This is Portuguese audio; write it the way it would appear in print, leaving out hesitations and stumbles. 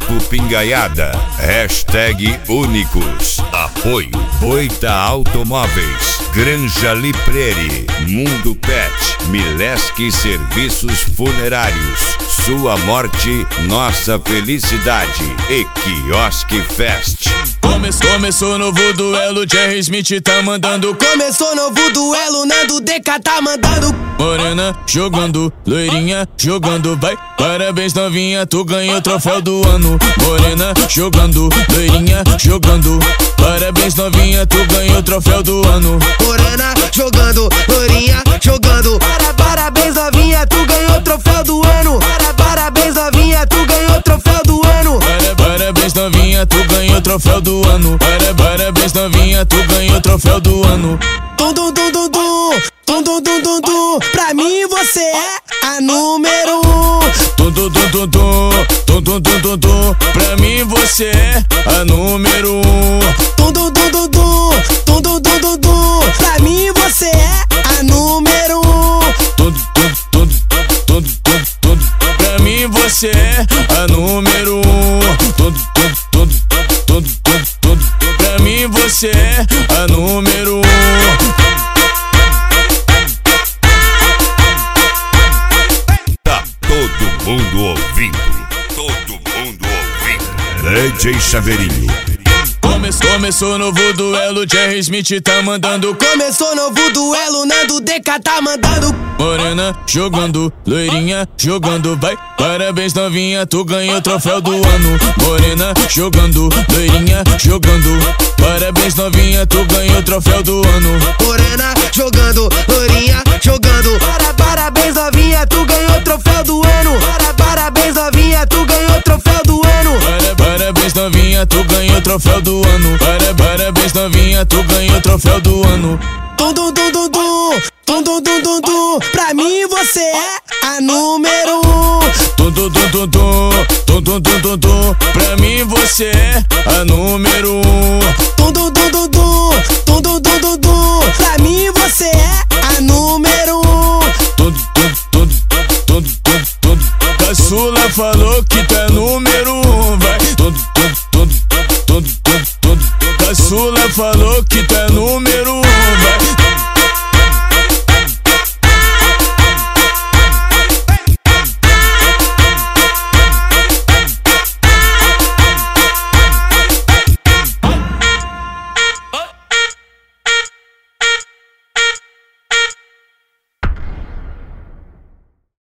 Grupo Pingaiada, #únicos. Apoio Boita Automóveis, Granja Lipreri, Mundo Pet, Mileski Serviços Funerários, Sua Morte, Nossa Felicidade e Quiosque Fest. Começou novo duelo, Jerry Smith tá mandando. Começou novo duelo, Nando DK tá mandando. Morena jogando, loirinha jogando, vai. Parabéns novinha, tu ganhou o troféu do ano. Morena jogando, loirinha jogando. Parabéns novinha, tu ganhou o troféu do ano. Morena jogando, loirinha jogando. Parabéns novinha, tu ganhou o troféu do ano. Parabéns novinha, tu ganhou o troféu do ano. Parabéns novinha, tu ganhou o troféu do ano. Parabéns novinha, tu ganhou o troféu do ano. Tum tum tum tum tum, tum tum tum tum tum. Pra mim você é a número 1. Tum tum tum tum tum, tum tum tum tum tum. Pra mim você é a número 1. Tum tum tum tum tum, tum tum tum tum tum. Pra mim você é a número 1. Tum tum tum tum tum tum. Pra mim você é a número 1. Tum tum tum tum tum tum. Pra mim você é a número 1. Tá todo mundo ouvindo, todo mundo ouvindo. DJ Chaveirinho. Começou novo duelo, Jerry Smith tá mandando. Começou novo duelo, Nando DK tá mandando. Morena jogando, loirinha jogando, vai. Parabéns novinha, tu ganhou o troféu do ano. Morena jogando, loirinha jogando. Parabéns novinha, tu ganhou o troféu do ano. Morena jogando, loirinha jogando. Parabéns novinha, tu ganhou o troféu do ano. Parabéns novinha, tu ganhou o troféu do ano. Parabéns novinha, tu ganhou o troféu do ano. Parabéns novinha, tu ganhou o troféu do ano. Tum tum tum tum tum, tum tum tum tum tum. Pra mim você é a número 1. Tum tum tum tum tum, tum tum tum tum tum. Pra mim você é a número 1. Tum tum tum tum tum, tum tum tum tum tum. Pra mim você é a número 1. Tum tum tum tum tum tum. Caçula falou que tu é número 1, vai. Tum tum tum tum tum tum. Caçula falou que tu é número 1, vai.